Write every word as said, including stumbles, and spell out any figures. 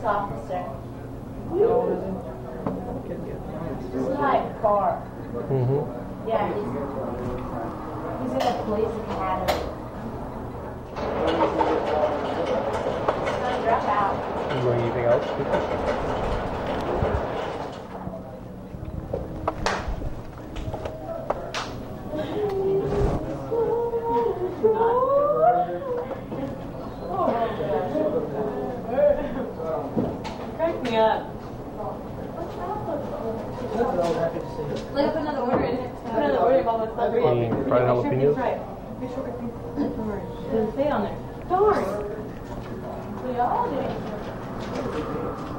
officer. He's like far. Mm-hmm. Yeah, he's, he's in a police academy. He's gonna drop out. You learn anything else? Crack me up. Like put another order in. Put another order of all my stuff. Any fried jalapenos? Right. Make sure everything's darn. Doesn't say on there. Darn. We all do.